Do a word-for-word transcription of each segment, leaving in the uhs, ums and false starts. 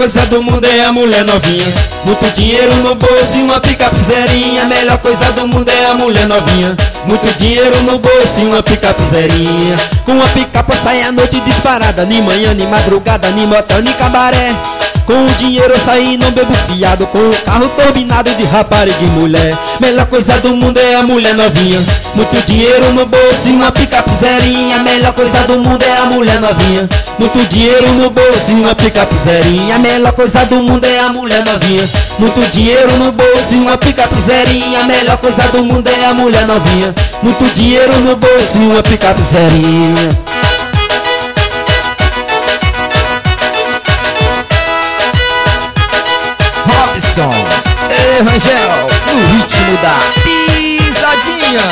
coisa do mundo é a mulher novinha. Muito dinheiro no bolso e uma picape zerinha. A melhor coisa do mundo é a mulher novinha. Muito dinheiro no bolso e uma picape zerinha. Com uma picape sai à noite disparada, ni manhã, ni madrugada, ni motel, ni cabaré. Com o dinheiro eu saí, não bebo fiado, com o carro turbinado de rapariga e mulher. Melhor coisa do mundo é a mulher novinha. Muito dinheiro no bolso e uma picape zerinha. Melhor coisa do mundo é a mulher novinha. Muito dinheiro no bolso e uma picape zerinha. Melhor coisa do mundo é a mulher novinha. Muito dinheiro no bolso e uma picape zerinha. Melhor coisa do mundo é a mulher novinha. Muito dinheiro no bolso e uma picape zerinha. Robson, Rangel, no ritmo da pisadinha.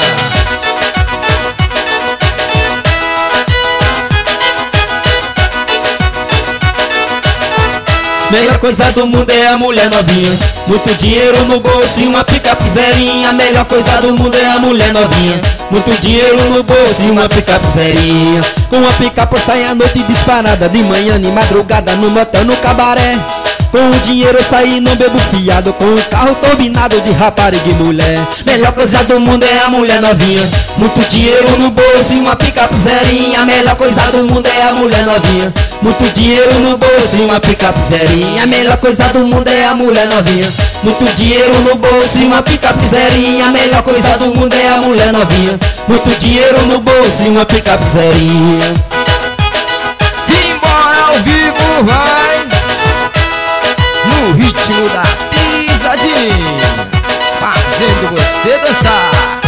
Melhor coisa do mundo é a mulher novinha. Muito dinheiro no bolso e uma picape zerinha. Melhor coisa do mundo é a mulher novinha. Muito dinheiro no bolso e uma picape zerinha. Com uma picape sai à noite disparada, de manhã, de madrugada, no motel, no cabaré. Com o dinheiro eu saí, não bebo fiado, com o carro turbinado de rapariga e mulher. Melhor coisa do mundo é a mulher novinha. Muito dinheiro no bolso e uma picape zerinha. Melhor coisa do mundo é a mulher novinha. Muito dinheiro no bolso e uma picape zerinha. Melhor coisa do mundo é a mulher novinha. Muito dinheiro no bolso e uma picape zerinha. Melhor coisa do mundo é a mulher novinha. Muito dinheiro no bolso e uma picape zerinha. Simbora ao vivo, vai! No ritmo da pisadinha, fazendo você dançar.